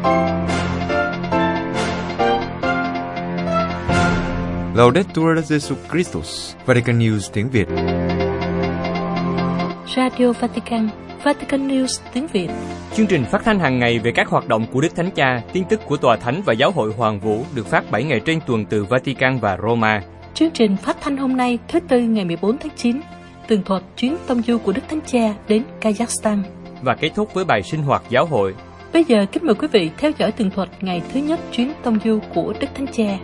Laudetur Jesus Christus, Vatican News tiếng Việt. Radio Vatican, Vatican News tiếng Việt. Chương trình phát thanh hàng ngày về các hoạt động của Đức Thánh Cha, tin tức của Tòa Thánh và Giáo hội Hoàng Vũ được phát 7 ngày trên tuần từ Vatican và Roma. Chương trình phát thanh hôm nay thứ Tư ngày 14 tháng 9, tường thuật chuyến tông du của Đức Thánh Cha đến Kazakhstan. Và kết thúc với bài sinh hoạt giáo hội. Bây giờ kính mời quý vị theo dõi tường thuật ngày thứ nhất chuyến tông du của Đức Thánh Cha.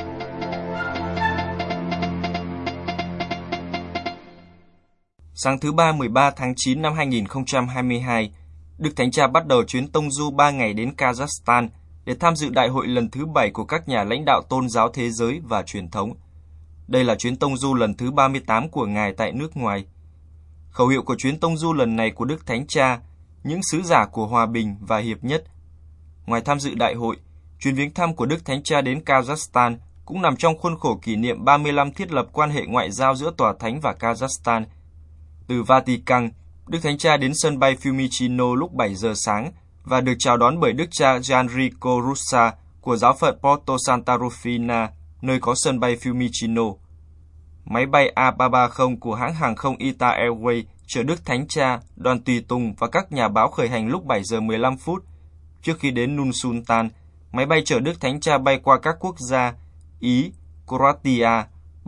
Sáng thứ Ba 13 tháng 9 năm 2022, Đức Thánh Cha bắt đầu chuyến tông du 3 ngày đến Kazakhstan để tham dự đại hội lần thứ 7 của các nhà lãnh đạo tôn giáo thế giới và truyền thống. Đây là chuyến tông du lần thứ 38 của Ngài tại nước ngoài. Khẩu hiệu của chuyến tông du lần này của Đức Thánh Cha, những sứ giả của hòa bình và hiệp nhất. Ngoài tham dự đại hội, chuyến viếng thăm của Đức Thánh Cha đến Kazakhstan cũng nằm trong khuôn khổ kỷ niệm 35 thiết lập quan hệ ngoại giao giữa Tòa Thánh và Kazakhstan. Từ Vatican, Đức Thánh Cha đến sân bay Fiumicino lúc 7 giờ sáng và được chào đón bởi Đức cha Gianrico Russa của giáo phận Porto Santa Rufina, nơi có sân bay Fiumicino. Máy bay A330 của hãng hàng không Ita Airways chở Đức Thánh Cha, đoàn tùy tùng và các nhà báo khởi hành lúc 7 giờ 15 phút. Trước khi đến Nun Sultan, máy bay chở Đức Thánh Cha bay qua các quốc gia Ý, Croatia,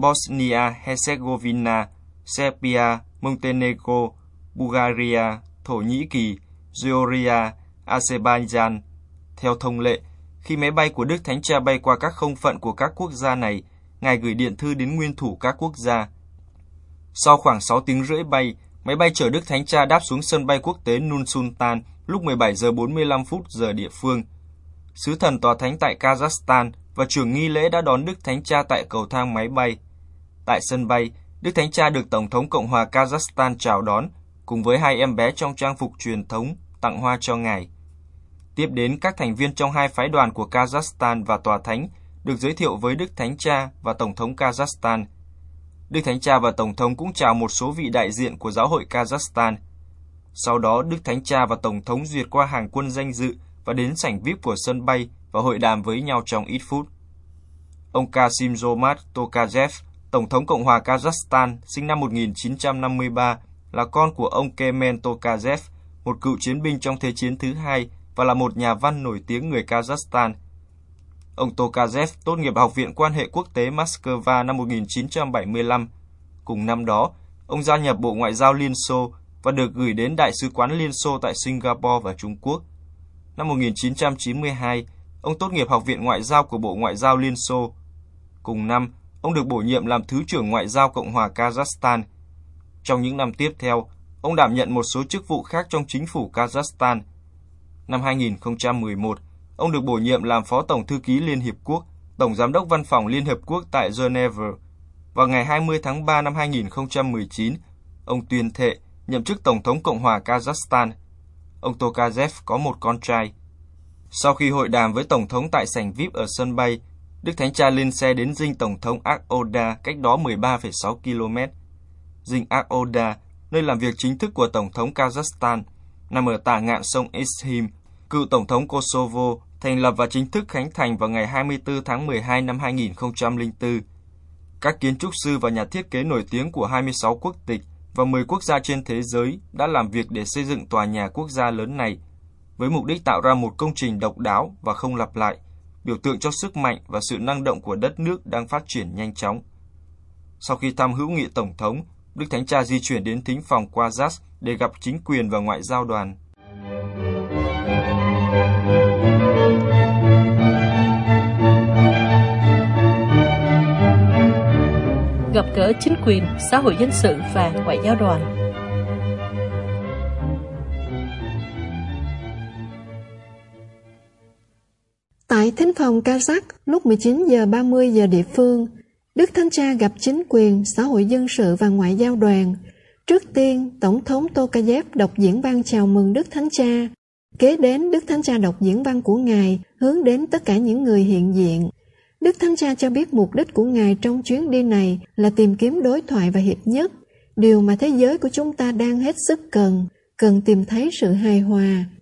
Bosnia-Herzegovina, Serbia, Montenegro, Bulgaria, Thổ Nhĩ Kỳ, Georgia, Azerbaijan. Theo thông lệ, khi máy bay của Đức Thánh Cha bay qua các không phận của các quốc gia này, Ngài gửi điện thư đến nguyên thủ các quốc gia. Sau khoảng 6 tiếng rưỡi bay, máy bay chở Đức Thánh Cha đáp xuống sân bay quốc tế Nun Sultan lúc 17 giờ 45 phút giờ địa phương. Sứ thần Tòa Thánh tại Kazakhstan và trưởng nghi lễ đã đón Đức Thánh Cha tại cầu thang máy bay. Tại sân bay, Đức Thánh Cha được Tổng thống Cộng hòa Kazakhstan chào đón, cùng với 2 em bé trong trang phục truyền thống tặng hoa cho Ngài. Tiếp đến, các thành viên trong 2 phái đoàn của Kazakhstan và Tòa Thánh được giới thiệu với Đức Thánh Cha và Tổng thống Kazakhstan. Đức Thánh Cha và Tổng thống cũng chào một số vị đại diện của giáo hội Kazakhstan. Sau đó, Đức Thánh Cha và Tổng thống duyệt qua hàng quân danh dự và đến sảnh VIP của sân bay và hội đàm với nhau trong ít phút. Ông Kassym-Jomart Tokayev, Tổng thống Cộng hòa Kazakhstan, sinh năm 1953, là con của ông Kemen Tokayev, một cựu chiến binh trong Thế chiến thứ hai và là một nhà văn nổi tiếng người Kazakhstan. Ông Tokayev tốt nghiệp Học viện Quan hệ Quốc tế Moscow năm 1975. Cùng năm đó, ông gia nhập Bộ Ngoại giao Liên Xô và được gửi đến Đại sứ quán Liên Xô tại Singapore và Trung Quốc. Năm 1992, ông tốt nghiệp Học viện Ngoại giao của Bộ Ngoại giao Liên Xô. Cùng năm, ông được bổ nhiệm làm Thứ trưởng Ngoại giao Cộng hòa Kazakhstan. Trong những năm tiếp theo, ông đảm nhận một số chức vụ khác trong chính phủ Kazakhstan. Năm 2011, ông được bổ nhiệm làm Phó Tổng Thư ký Liên Hiệp Quốc, Tổng Giám đốc Văn phòng Liên Hợp Quốc tại Geneva. Vào ngày 20 tháng 3 năm 2019, ông tuyên thệ nhậm chức Tổng thống Cộng hòa Kazakhstan. Ông Tokayev có một con trai. Sau khi hội đàm với Tổng thống tại sảnh VIP ở sân bay, Đức Thánh Cha lên xe đến dinh Tổng thống Akh-Oda cách đó 13,6 km. Dinh Akh-Oda, nơi làm việc chính thức của Tổng thống Kazakhstan, nằm ở tả ngạn sông Ishim, cựu Tổng thống Kosovo, thành lập và chính thức khánh thành vào ngày 24 tháng 12 năm 2004. Các kiến trúc sư và nhà thiết kế nổi tiếng của 26 quốc tịch và 10 quốc gia trên thế giới đã làm việc để xây dựng tòa nhà quốc gia lớn này, với mục đích tạo ra một công trình độc đáo và không lặp lại, biểu tượng cho sức mạnh và sự năng động của đất nước đang phát triển nhanh chóng. Sau khi thăm hữu nghị Tổng thống, Đức Thánh Cha di chuyển đến thính phòng Kazakh để gặp chính quyền và ngoại giao đoàn. Gặp gỡ chính quyền, xã hội dân sự và ngoại giao đoàn. Tại thính phòng Kazakh lúc 19 giờ 30 giờ địa phương, Đức Thánh Cha gặp chính quyền, xã hội dân sự và ngoại giao đoàn. Trước tiên, Tổng thống Tokayev đọc diễn văn chào mừng Đức Thánh Cha. Kế đến, Đức Thánh Cha đọc diễn văn của Ngài hướng đến tất cả những người hiện diện. Đức Thánh Cha cho biết mục đích của Ngài trong chuyến đi này là tìm kiếm đối thoại và hiệp nhất, điều mà thế giới của chúng ta đang hết sức cần tìm thấy sự hài hòa.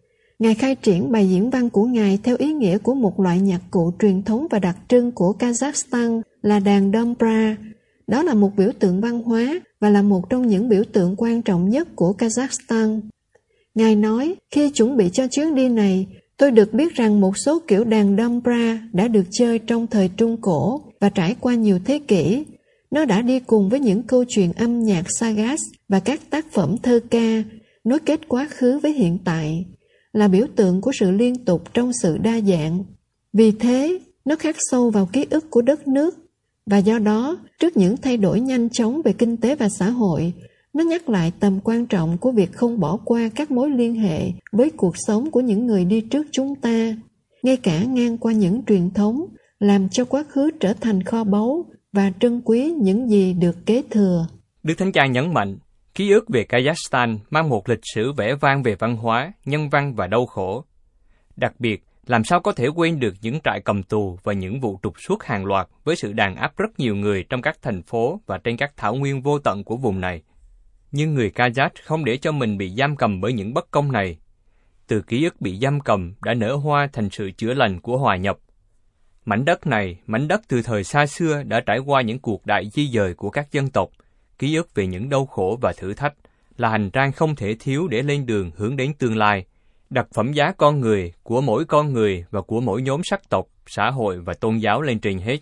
Ngài khai triển bài diễn văn của Ngài theo ý nghĩa của một loại nhạc cụ truyền thống và đặc trưng của Kazakhstan là đàn Dombra. Đó là một biểu tượng văn hóa và là một trong những biểu tượng quan trọng nhất của Kazakhstan. Ngài nói, khi chuẩn bị cho chuyến đi này, tôi được biết rằng một số kiểu đàn Dombra đã được chơi trong thời Trung Cổ và trải qua nhiều thế kỷ. Nó đã đi cùng với những câu chuyện âm nhạc Sagas và các tác phẩm thơ ca, nối kết quá khứ với hiện tại, là biểu tượng của sự liên tục trong sự đa dạng. Vì thế, nó khắc sâu vào ký ức của đất nước, và do đó, trước những thay đổi nhanh chóng về kinh tế và xã hội, nó nhắc lại tầm quan trọng của việc không bỏ qua các mối liên hệ với cuộc sống của những người đi trước chúng ta, ngay cả ngang qua những truyền thống, làm cho quá khứ trở thành kho báu và trân quý những gì được kế thừa. Đức Thánh Cha nhấn mạnh, ký ức về Kazakhstan mang một lịch sử vẻ vang về văn hóa, nhân văn và đau khổ. Đặc biệt, làm sao có thể quên được những trại cầm tù và những vụ trục xuất hàng loạt với sự đàn áp rất nhiều người trong các thành phố và trên các thảo nguyên vô tận của vùng này. Nhưng người Kazakh không để cho mình bị giam cầm bởi những bất công này. Từ ký ức bị giam cầm đã nở hoa thành sự chữa lành của hòa nhập. Mảnh đất này, mảnh đất từ thời xa xưa đã trải qua những cuộc đại di dời của các dân tộc, ký ức về những đau khổ và thử thách, là hành trang không thể thiếu để lên đường hướng đến tương lai, đặt phẩm giá con người, của mỗi con người và của mỗi nhóm sắc tộc, xã hội và tôn giáo lên trên hết.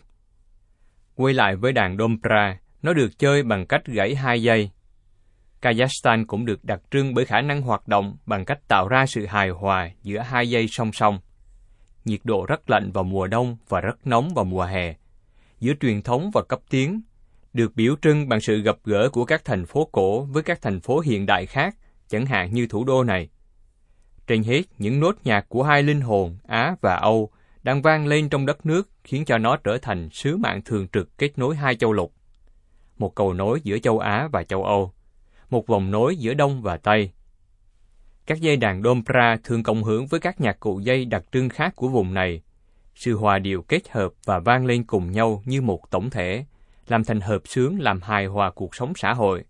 Quay lại với đàn Dombra, nó được chơi bằng cách gãy 2 dây. Kazakhstan cũng được đặc trưng bởi khả năng hoạt động bằng cách tạo ra sự hài hòa giữa 2 dây song song. Nhiệt độ rất lạnh vào mùa đông và rất nóng vào mùa hè, giữa truyền thống và cấp tiến, được biểu trưng bằng sự gặp gỡ của các thành phố cổ với các thành phố hiện đại khác, chẳng hạn như thủ đô này. Trên hết, những nốt nhạc của 2 linh hồn Á và Âu đang vang lên trong đất nước khiến cho nó trở thành sứ mạng thường trực kết nối 2 châu lục. Một cầu nối giữa châu Á và châu Âu, một vòng nối giữa Đông và Tây. Các dây đàn Dombra thường cộng hưởng với các nhạc cụ dây đặc trưng khác của vùng này. Sự hòa điệu kết hợp và vang lên cùng nhau như một tổng thể, làm thành hợp xướng làm hài hòa cuộc sống xã hội.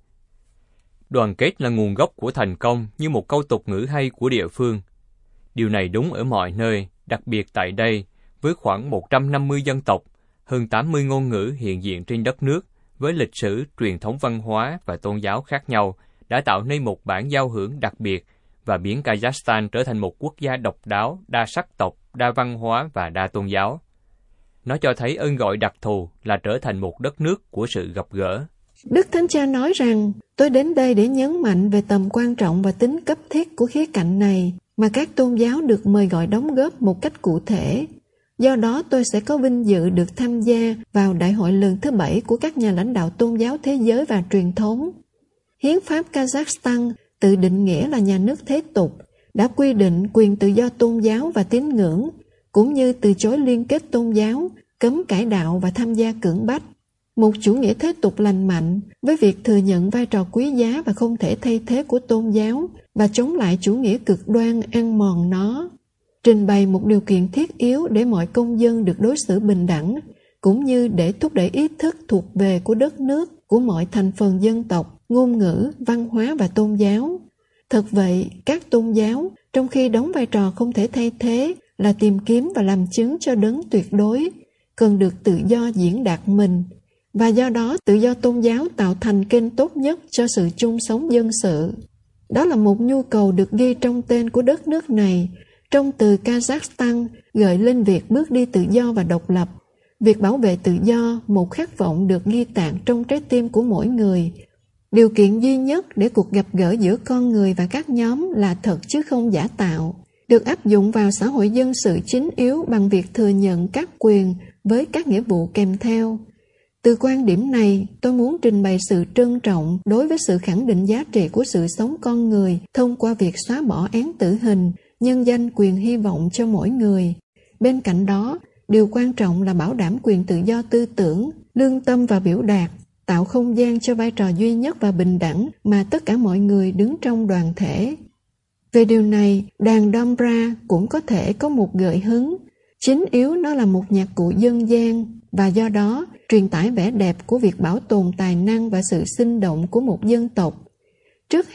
Đoàn kết là nguồn gốc của thành công như một câu tục ngữ hay của địa phương. Điều này đúng ở mọi nơi, đặc biệt tại đây, với khoảng 150 dân tộc, hơn 80 ngôn ngữ hiện diện trên đất nước, với lịch sử, truyền thống văn hóa và tôn giáo khác nhau, đã tạo nên một bản giao hưởng đặc biệt và biến Kazakhstan trở thành một quốc gia độc đáo, đa sắc tộc, đa văn hóa và đa tôn giáo. Nó cho thấy ơn gọi đặc thù là trở thành một đất nước của sự gặp gỡ. Đức Thánh Cha nói rằng, tôi đến đây để nhấn mạnh về tầm quan trọng và tính cấp thiết của khía cạnh này mà các tôn giáo được mời gọi đóng góp một cách cụ thể. Do đó tôi sẽ có vinh dự được tham gia vào đại hội lần thứ 7 của các nhà lãnh đạo tôn giáo thế giới và truyền thống. Hiến pháp Kazakhstan tự định nghĩa là nhà nước thế tục, đã quy định quyền tự do tôn giáo và tín ngưỡng, cũng như từ chối liên kết tôn giáo, cấm cải đạo và tham gia cưỡng bách. Một chủ nghĩa thế tục lành mạnh với việc thừa nhận vai trò quý giá và không thể thay thế của tôn giáo và chống lại chủ nghĩa cực đoan ăn mòn nó. Trình bày một điều kiện thiết yếu để mọi công dân được đối xử bình đẳng, cũng như để thúc đẩy ý thức thuộc về của đất nước, của mọi thành phần dân tộc, ngôn ngữ, văn hóa và tôn giáo. Thật vậy, các tôn giáo, trong khi đóng vai trò không thể thay thế là tìm kiếm và làm chứng cho đấng tuyệt đối, cần được tự do diễn đạt mình, và do đó tự do tôn giáo tạo thành kênh tốt nhất cho sự chung sống dân sự. Đó là một nhu cầu được ghi trong tên của đất nước này, trong từ Kazakhstan gợi lên việc bước đi tự do và độc lập. Việc bảo vệ tự do, một khát vọng được ghi tạc trong trái tim của mỗi người. Điều kiện duy nhất để cuộc gặp gỡ giữa con người và các nhóm là thật chứ không giả tạo, được áp dụng vào xã hội dân sự chính yếu bằng việc thừa nhận các quyền với các nghĩa vụ kèm theo. Từ quan điểm này, tôi muốn trình bày sự trân trọng đối với sự khẳng định giá trị của sự sống con người thông qua việc xóa bỏ án tử hình, nhân danh quyền hy vọng cho mỗi người. Bên cạnh đó, điều quan trọng là bảo đảm quyền tự do tư tưởng, lương tâm và biểu đạt, tạo không gian cho vai trò duy nhất và bình đẳng mà tất cả mọi người đứng trong đoàn thể. Về điều này, đàn Dombra cũng có thể có một gợi hứng. Chính yếu nó là một nhạc cụ dân gian và do đó truyền tải vẻ đẹp của việc bảo tồn tài năng và sự sinh động của một dân tộc. Trước hết,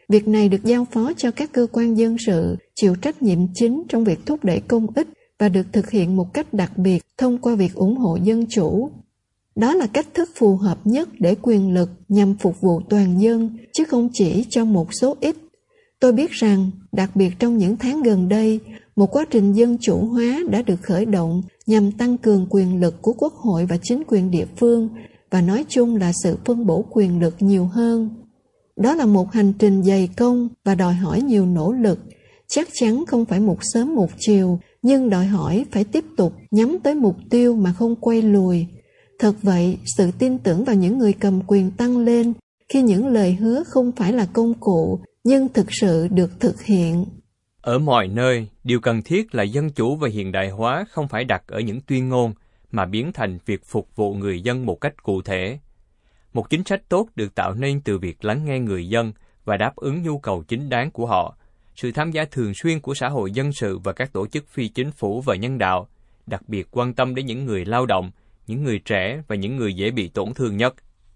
Việc này được giao phó cho các cơ quan dân sự chịu trách nhiệm chính trong việc thúc đẩy công ích và được thực hiện một cách đặc biệt thông qua việc ủng hộ dân chủ. Đó là cách thức phù hợp nhất để quyền lực nhằm phục vụ toàn dân, chứ không chỉ cho một số ít. Tôi biết rằng, đặc biệt trong những tháng gần đây, một quá trình dân chủ hóa đã được khởi động nhằm tăng cường quyền lực của quốc hội và chính quyền địa phương, và nói chung là sự phân bổ quyền lực nhiều hơn. Đó là một hành trình dày công và đòi hỏi nhiều nỗ lực, chắc chắn không phải một sớm một chiều, nhưng đòi hỏi phải tiếp tục nhắm tới mục tiêu mà không quay lùi. Thật vậy, sự tin tưởng vào những người cầm quyền tăng lên khi những lời hứa không phải là công cụ, nhưng thực sự được thực hiện. Ở mọi nơi, điều cần thiết là dân chủ và hiện đại hóa không phải đặt ở những tuyên ngôn, mà biến thành việc phục vụ người dân một cách cụ thể. Một chính sách tốt được tạo nên từ việc lắng nghe người dân và đáp ứng nhu cầu chính đáng của họ, sự tham gia thường xuyên của xã hội dân sự và các tổ chức phi chính phủ và nhân đạo, đặc biệt quan tâm đến những người lao động, những người trẻ và những người dễ bị tổn thương nhất.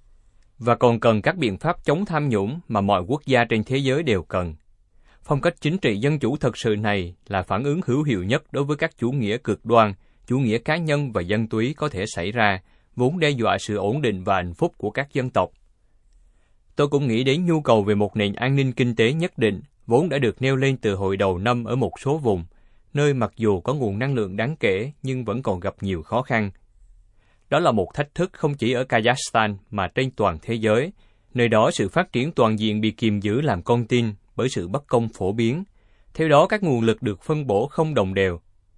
Và còn cần các biện pháp chống tham nhũng mà mọi quốc gia trên thế giới đều cần. Phong cách chính trị dân chủ thật sự này là phản ứng hữu hiệu nhất đối với các chủ nghĩa cực đoan, chủ nghĩa cá nhân và dân túy có thể xảy ra, vốn đe dọa sự ổn định và hạnh phúc của các dân tộc. Tôi cũng nghĩ đến nhu cầu về một nền an ninh kinh tế nhất định, vốn đã được nêu lên từ hồi đầu năm ở một số vùng, nơi mặc dù có nguồn năng lượng đáng kể nhưng vẫn còn gặp nhiều khó khăn. Đó là một thách thức không chỉ ở Kazakhstan mà trên toàn thế giới, nơi đó sự phát triển toàn diện bị kiềm giữ làm con tin bởi sự bất công phổ biến. Theo đó, các nguồn lực được phân bổ không đồng đều.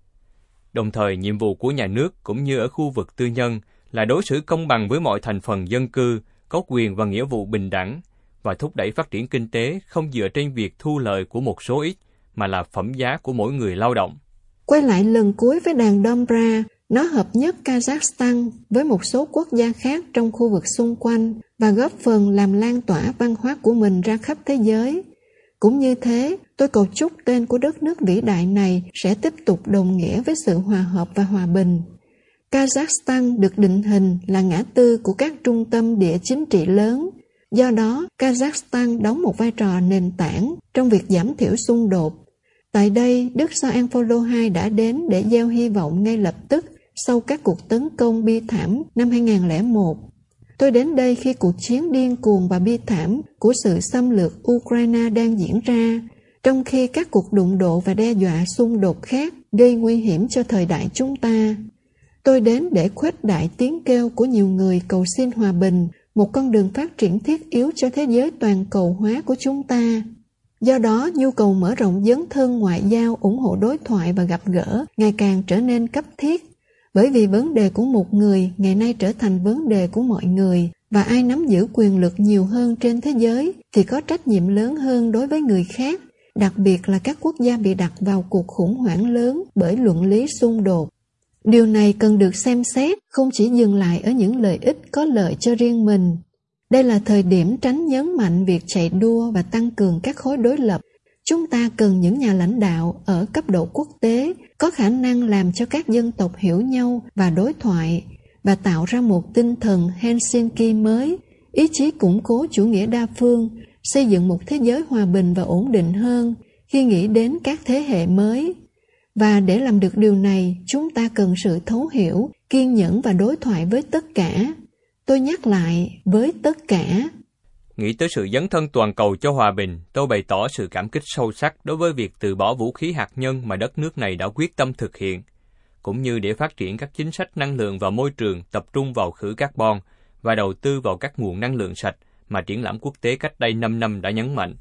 Đồng thời, nhiệm vụ của nhà nước cũng như ở khu vực tư nhân là đối xử công bằng với mọi thành phần dân cư, có quyền và nghĩa vụ bình đẳng, và thúc đẩy phát triển kinh tế không dựa trên việc thu lợi của một số ít, mà là phẩm giá của mỗi người lao động. Quay lại lần cuối với đàn Dombra, nó hợp nhất Kazakhstan với một số quốc gia khác trong khu vực xung quanh và góp phần làm lan tỏa văn hóa của mình ra khắp thế giới. Cũng như thế, tôi cầu chúc tên của đất nước vĩ đại này sẽ tiếp tục đồng nghĩa với sự hòa hợp và hòa bình. Kazakhstan được định hình là ngã tư của các trung tâm địa chính trị lớn. Do đó, Kazakhstan đóng một vai trò nền tảng trong việc giảm thiểu xung đột. Tại đây, Đức Gioan Phaolô II đã đến để gieo hy vọng ngay lập tức sau các cuộc tấn công bi thảm năm 2001. Tôi đến đây khi cuộc chiến điên cuồng và bi thảm của sự xâm lược Ukraine đang diễn ra, trong khi các cuộc đụng độ và đe dọa xung đột khác gây nguy hiểm cho thời đại chúng ta. Tôi đến để khuếch đại tiếng kêu của nhiều người cầu xin hòa bình, một con đường phát triển thiết yếu cho thế giới toàn cầu hóa của chúng ta. Do đó, nhu cầu mở rộng dấn thân ngoại giao, ủng hộ đối thoại và gặp gỡ ngày càng trở nên cấp thiết, bởi vì vấn đề của một người ngày nay trở thành vấn đề của mọi người, và ai nắm giữ quyền lực nhiều hơn trên thế giới thì có trách nhiệm lớn hơn đối với người khác, đặc biệt là các quốc gia bị đặt vào cuộc khủng hoảng lớn bởi luận lý xung đột. Điều này cần được xem xét, không chỉ dừng lại ở những lợi ích có lợi cho riêng mình. Đây là thời điểm tránh nhấn mạnh việc chạy đua và tăng cường các khối đối lập. Chúng ta cần những nhà lãnh đạo ở cấp độ quốc tế có khả năng làm cho các dân tộc hiểu nhau và đối thoại, và tạo ra một tinh thần Helsinki mới, ý chí củng cố chủ nghĩa đa phương, xây dựng một thế giới hòa bình và ổn định hơn khi nghĩ đến các thế hệ mới. Và để làm được điều này, chúng ta cần sự thấu hiểu, kiên nhẫn và đối thoại với tất cả. Tôi nhắc lại, với tất cả. Nghĩ tới sự dấn thân toàn cầu cho hòa bình, tôi bày tỏ sự cảm kích sâu sắc đối với việc từ bỏ vũ khí hạt nhân mà đất nước này đã quyết tâm thực hiện, cũng như để phát triển các chính sách năng lượng và môi trường tập trung vào khử carbon và đầu tư vào các nguồn năng lượng sạch mà triển lãm quốc tế cách đây 5 năm đã nhấn mạnh.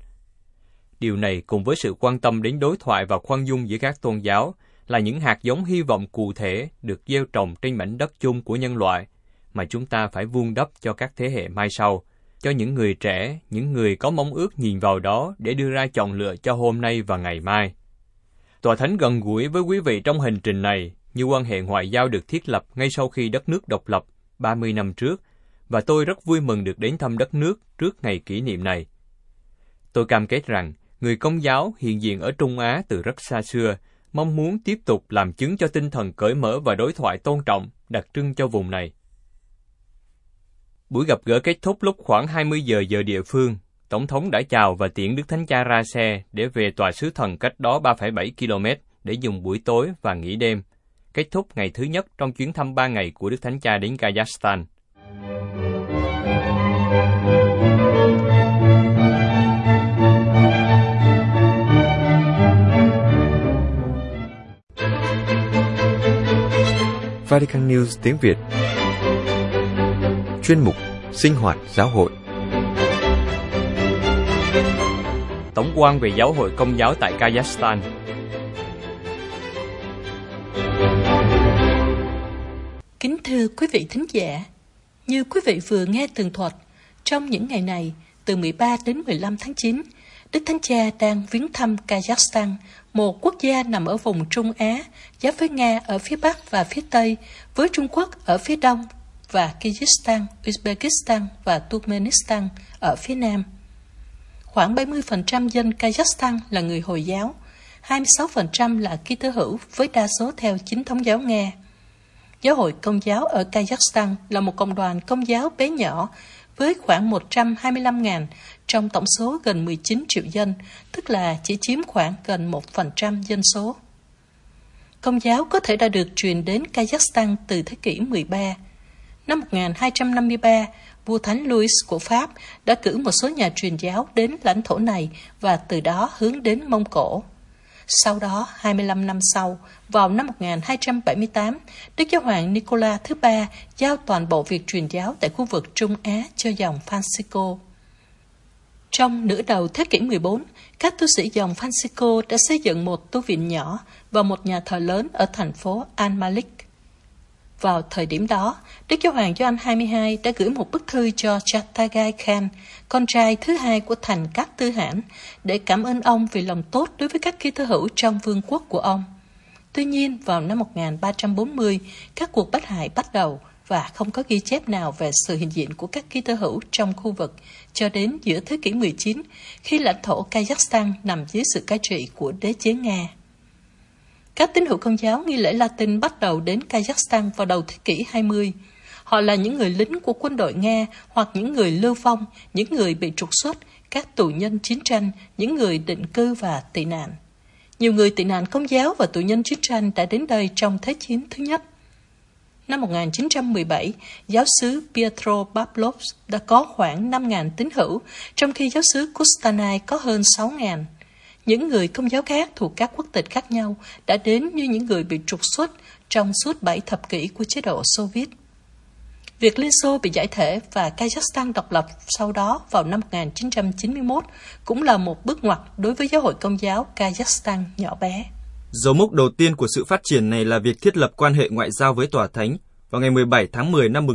Điều này cùng với sự quan tâm đến đối thoại và khoan dung giữa các tôn giáo là những hạt giống hy vọng cụ thể được gieo trồng trên mảnh đất chung của nhân loại mà chúng ta phải vun đắp cho các thế hệ mai sau, cho những người trẻ, những người có mong ước nhìn vào đó để đưa ra chọn lựa cho hôm nay và ngày mai. Tòa Thánh gần gũi với quý vị trong hành trình này như quan hệ ngoại giao được thiết lập ngay sau khi đất nước độc lập 30 năm trước, và tôi rất vui mừng được đến thăm đất nước trước ngày kỷ niệm này. Tôi cam kết rằng, người Công giáo hiện diện ở Trung Á từ rất xa xưa, mong muốn tiếp tục làm chứng cho tinh thần cởi mở và đối thoại tôn trọng, đặc trưng cho vùng này. Buổi gặp gỡ kết thúc lúc khoảng 20 giờ địa phương, Tổng thống đã chào và tiễn Đức Thánh Cha ra xe để về tòa xứ thần cách đó 3,7 km để dùng buổi tối và nghỉ đêm, kết thúc ngày thứ nhất trong chuyến thăm 3 ngày của Đức Thánh Cha đến Kazakhstan. Vatican News tiếng Việt. Chuyên mục Sinh hoạt giáo hội. Tổng quan về giáo hội Công giáo tại Kazakhstan. Kính thưa quý vị thính giả, như quý vị vừa nghe tường thuật, trong những ngày này, từ 13 đến 15 tháng 9, Đức Thánh Cha đang viếng thăm Kazakhstan, một quốc gia nằm ở vùng Trung Á, giáp với Nga ở phía Bắc và phía Tây, với Trung Quốc ở phía Đông và Kyrgyzstan, Uzbekistan và Turkmenistan ở phía Nam. Khoảng 70% dân Kazakhstan là người Hồi giáo, 26% là Kitô hữu với đa số theo chính thống giáo Nga. Giáo hội Công giáo ở Kazakhstan là một cộng đoàn Công giáo bé nhỏ với khoảng 125.000 trong tổng số gần 19 triệu dân, tức là chỉ chiếm khoảng gần 1% dân số. Công giáo có thể đã được truyền đến Kazakhstan từ thế kỷ 13. Năm 1253, vua Thánh Louis của Pháp đã cử một số nhà truyền giáo đến lãnh thổ này và từ đó hướng đến Mông Cổ. Sau đó, 25 năm sau, vào năm 1278, Đức Giáo hoàng Nicola thứ ba giao toàn bộ việc truyền giáo tại khu vực Trung Á cho dòng Francisco. Trong nửa đầu thế kỷ 14, các tu sĩ dòng Francisco đã xây dựng một tu viện nhỏ và một nhà thờ lớn ở thành phố Al-Malik. Vào thời điểm đó, Đức Giáo hoàng Gioan 22 đã gửi một bức thư cho Chagatai Khan, con trai thứ hai của thành các tư hãn, để cảm ơn ông vì lòng tốt đối với các Kitô hữu trong vương quốc của ông. Tuy nhiên, vào năm 1340, các cuộc bắt hại bắt đầu và không có ghi chép nào về sự hiện diện của các Kitô hữu trong khu vực cho đến giữa thế kỷ 19, khi lãnh thổ Kazakhstan nằm dưới sự cai trị của đế chế Nga. Các tín hữu Công giáo nghi lễ Latin bắt đầu đến Kazakhstan vào đầu thế kỷ 20. Họ là những người lính của quân đội Nga hoặc những người lưu vong, những người bị trục xuất, các tù nhân chiến tranh, những người định cư và tị nạn. Nhiều người tị nạn Công giáo và tù nhân chiến tranh đã đến đây trong Thế chiến thứ nhất. Năm 1917, giáo xứ Pietro Pavlov đã có khoảng 5.000 tín hữu, trong khi giáo xứ Kustanai có hơn 6.000. Những người Công giáo khác thuộc các quốc tịch khác nhau đã đến như những người bị trục xuất trong suốt 7 thập kỷ của chế độ Xô Viết. Việc Liên Xô bị giải thể và Kazakhstan độc lập sau đó vào năm 1991 cũng là một bước ngoặt đối với giáo hội Công giáo Kazakhstan nhỏ bé. Dấu mốc đầu tiên của sự phát triển này là việc thiết lập quan hệ ngoại giao với Tòa Thánh vào ngày 17 tháng 10 năm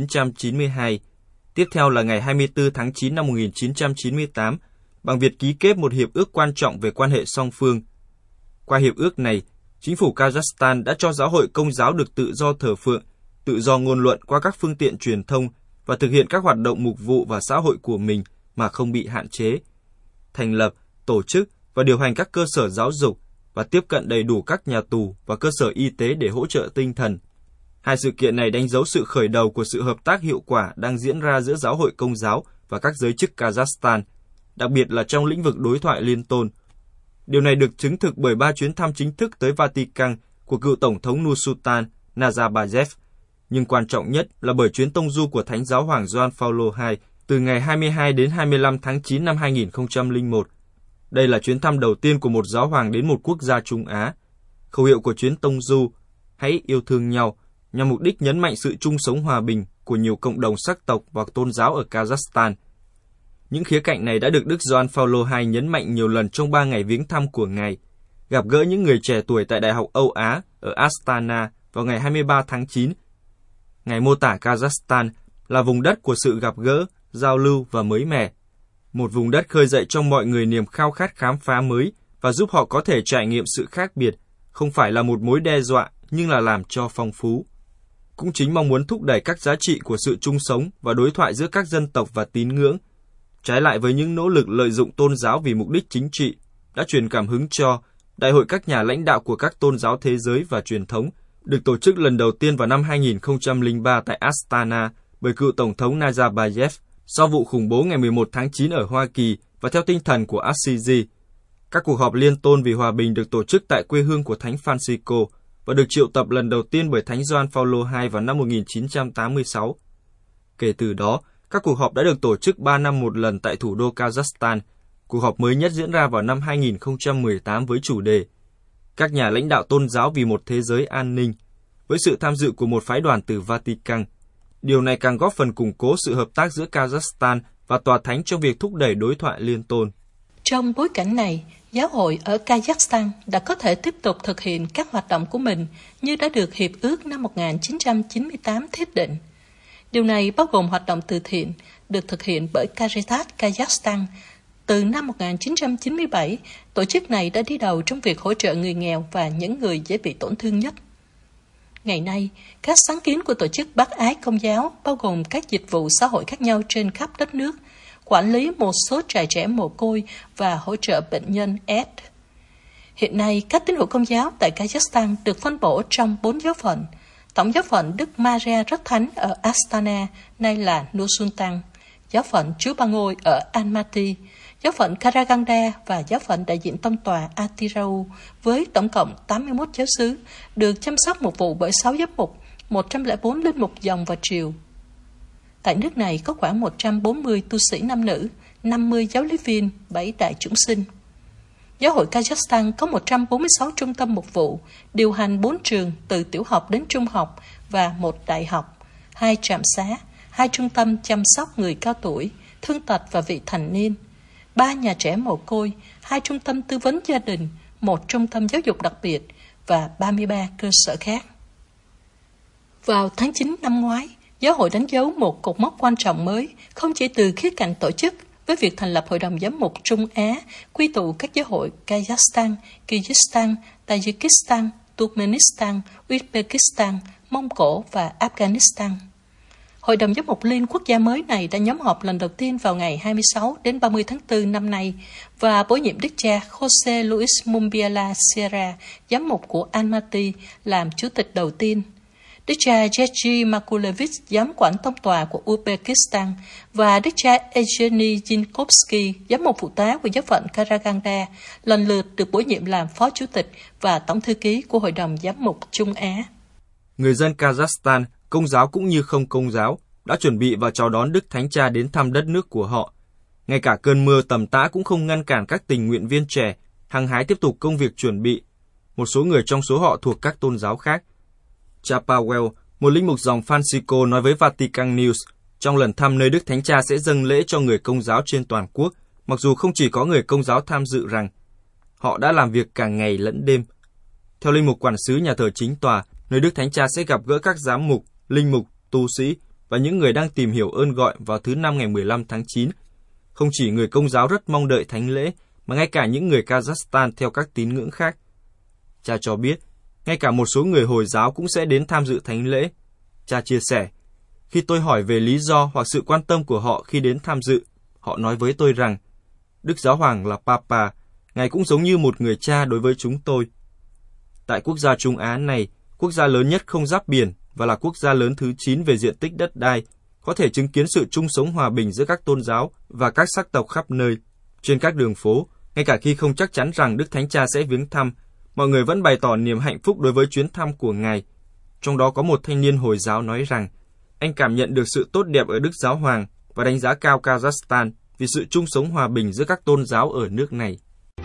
1992. Tiếp theo là ngày 24 tháng 9 năm 1998, bằng việc ký kết một hiệp ước quan trọng về quan hệ song phương. Qua hiệp ước này, chính phủ Kazakhstan đã cho giáo hội Công giáo được tự do thờ phượng, tự do ngôn luận qua các phương tiện truyền thông và thực hiện các hoạt động mục vụ và xã hội của mình mà không bị hạn chế. Thành lập, tổ chức và điều hành các cơ sở giáo dục và tiếp cận đầy đủ các nhà tù và cơ sở y tế để hỗ trợ tinh thần. Hai sự kiện này đánh dấu sự khởi đầu của sự hợp tác hiệu quả đang diễn ra giữa giáo hội Công giáo và các giới chức Kazakhstan, đặc biệt là trong lĩnh vực đối thoại liên tôn. Điều này được chứng thực bởi 3 chuyến thăm chính thức tới Vatican của cựu Tổng thống Nursultan Nazarbayev, nhưng quan trọng nhất là bởi chuyến tông du của Thánh Giáo hoàng Gioan Phaolô II từ ngày 22 đến 25 tháng 9 năm 2001. Đây là chuyến thăm đầu tiên của một giáo hoàng đến một quốc gia Trung Á. Khẩu hiệu của chuyến tông du, hãy yêu thương nhau, nhằm mục đích nhấn mạnh sự chung sống hòa bình của nhiều cộng đồng sắc tộc và tôn giáo ở Kazakhstan. Những khía cạnh này đã được Đức Gioan Phaolô II nhấn mạnh nhiều lần trong 3 ngày viếng thăm của Ngài, gặp gỡ những người trẻ tuổi tại Đại học Âu Á ở Astana vào ngày 23 tháng 9. Ngài mô tả Kazakhstan là vùng đất của sự gặp gỡ, giao lưu và mới mẻ. Một vùng đất khơi dậy trong mọi người niềm khao khát khám phá mới và giúp họ có thể trải nghiệm sự khác biệt, không phải là một mối đe dọa nhưng là làm cho phong phú. Cũng chính mong muốn thúc đẩy các giá trị của sự chung sống và đối thoại giữa các dân tộc và tín ngưỡng, trái lại với những nỗ lực lợi dụng tôn giáo vì mục đích chính trị, đã truyền cảm hứng cho Đại hội các nhà lãnh đạo của các tôn giáo thế giới và truyền thống, được tổ chức lần đầu tiên vào năm 2003 tại Astana bởi cựu Tổng thống Nazarbayev sau vụ khủng bố ngày 11 tháng 9 ở Hoa Kỳ và theo tinh thần của Assisi. Các cuộc họp liên tôn vì hòa bình được tổ chức tại quê hương của Thánh Francisco và được triệu tập lần đầu tiên bởi Thánh Gioan Phaolô II vào năm 1986. Kể từ đó, các cuộc họp đã được tổ chức 3 năm một lần tại thủ đô Kazakhstan. Cuộc họp mới nhất diễn ra vào năm 2018 với chủ đề Các nhà lãnh đạo tôn giáo vì một thế giới an ninh, với sự tham dự của một phái đoàn từ Vatican. Điều này càng góp phần củng cố sự hợp tác giữa Kazakhstan và Tòa Thánh trong việc thúc đẩy đối thoại liên tôn. Trong bối cảnh này, giáo hội ở Kazakhstan đã có thể tiếp tục thực hiện các hoạt động của mình như đã được Hiệp ước năm 1998 thiết định. Điều này bao gồm hoạt động từ thiện được thực hiện bởi Caritas Kazakhstan. Từ năm 1997, tổ chức này đã đi đầu trong việc hỗ trợ người nghèo và những người dễ bị tổn thương nhất. Ngày nay, các sáng kiến của tổ chức Bác Ái Công giáo bao gồm các dịch vụ xã hội khác nhau trên khắp đất nước, quản lý một số trại trẻ mồ côi và hỗ trợ bệnh nhân AIDS. Hiện nay, các tín hữu Công giáo tại Kazakhstan được phân bổ trong 4 giáo phận. Tổng giáo phận Đức Maria Rất Thánh ở Astana, nay là Nur-Sultan, giáo phận Chúa Ba Ngôi ở Almaty, giáo phận Karaganda và giáo phận đại diện tông tòa Atirau với tổng cộng 81 giáo xứ, được chăm sóc mục vụ bởi 6 giám mục, 104 linh mục dòng và triều. Tại nước này có khoảng 140 tu sĩ nam nữ, 50 giáo lý viên, 7 đại chủng sinh. Giáo hội Kazakhstan có 146 trung tâm mục vụ, điều hành 4 trường từ tiểu học đến trung học và 1 đại học, 2 trạm xá, 2 trung tâm chăm sóc người cao tuổi, thương tật và vị thành niên, 3 nhà trẻ mồ côi, 2 trung tâm tư vấn gia đình, 1 trung tâm giáo dục đặc biệt và 33 cơ sở khác. Vào tháng 9 năm ngoái, giáo hội đánh dấu một cột mốc quan trọng mới, không chỉ từ khía cạnh tổ chức, với việc thành lập Hội đồng Giám mục Trung Á, quy tụ các giáo hội Kazakhstan, Kyrgyzstan, Tajikistan, Turkmenistan, Uzbekistan, Mông Cổ và Afghanistan. Hội đồng Giám mục Liên quốc gia mới này đã nhóm họp lần đầu tiên vào ngày 26 đến 30 tháng 4 năm nay và bổ nhiệm đức cha Jose Luis Mumbiela Sierra, giám mục của Almaty, làm chủ tịch đầu tiên. Đức cha Georgy Makulevich, giám quản tông tòa của Uzbekistan, và đức cha Evgeny Zinkovsky, giám mục phụ tá của giáo phận Karaganda, lần lượt được bổ nhiệm làm phó chủ tịch và tổng thư ký của Hội đồng Giám mục Trung Á. Người dân Kazakhstan, công giáo cũng như không công giáo, đã chuẩn bị và chào đón Đức Thánh Cha đến thăm đất nước của họ. Ngay cả cơn mưa tầm tã cũng không ngăn cản các tình nguyện viên trẻ hăng hái tiếp tục công việc chuẩn bị. Một số người trong số họ thuộc các tôn giáo khác. Cha Paweł, một linh mục dòng Francisco, nói với Vatican News trong lần thăm nơi Đức Thánh Cha sẽ dâng lễ cho người công giáo trên toàn quốc, mặc dù không chỉ có người công giáo tham dự, rằng họ đã làm việc cả ngày lẫn đêm. Theo linh mục quản xứ nhà thờ chính tòa, nơi Đức Thánh Cha sẽ gặp gỡ các giám mục, linh mục, tu sĩ và những người đang tìm hiểu ơn gọi vào thứ Năm ngày 15 tháng 9. Không chỉ người công giáo rất mong đợi thánh lễ, mà ngay cả những người Kazakhstan theo các tín ngưỡng khác. Cha cho biết, ngay cả một số người Hồi giáo cũng sẽ đến tham dự thánh lễ. Cha chia sẻ, khi tôi hỏi về lý do hoặc sự quan tâm của họ khi đến tham dự, họ nói với tôi rằng, Đức Giáo Hoàng là Papa, Ngài cũng giống như một người cha đối với chúng tôi. Tại quốc gia Trung Á này, quốc gia lớn nhất không giáp biển và là quốc gia lớn thứ 9 về diện tích đất đai, có thể chứng kiến sự chung sống hòa bình giữa các tôn giáo và các sắc tộc khắp nơi. Trên các đường phố, ngay cả khi không chắc chắn rằng Đức Thánh Cha sẽ viếng thăm, mọi người vẫn bày tỏ niềm hạnh phúc đối với chuyến thăm của Ngài. Trong đó có một thanh niên Hồi giáo nói rằng, anh cảm nhận được sự tốt đẹp ở Đức Giáo Hoàng và đánh giá cao Kazakhstan vì sự chung sống hòa bình giữa các tôn giáo ở nước này.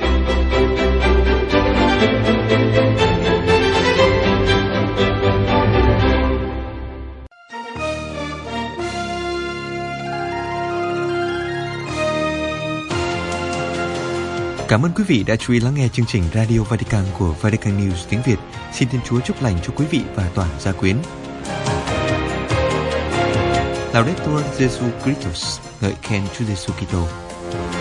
Cảm ơn quý vị đã chú ý lắng nghe chương trình Radio Vatican của Vatican News tiếng Việt. Xin Thiên Chúa chúc lành cho quý vị và toàn gia quyến. Laudetur Jesu Christus, ngợi khen Chúa Giêsu Kitô.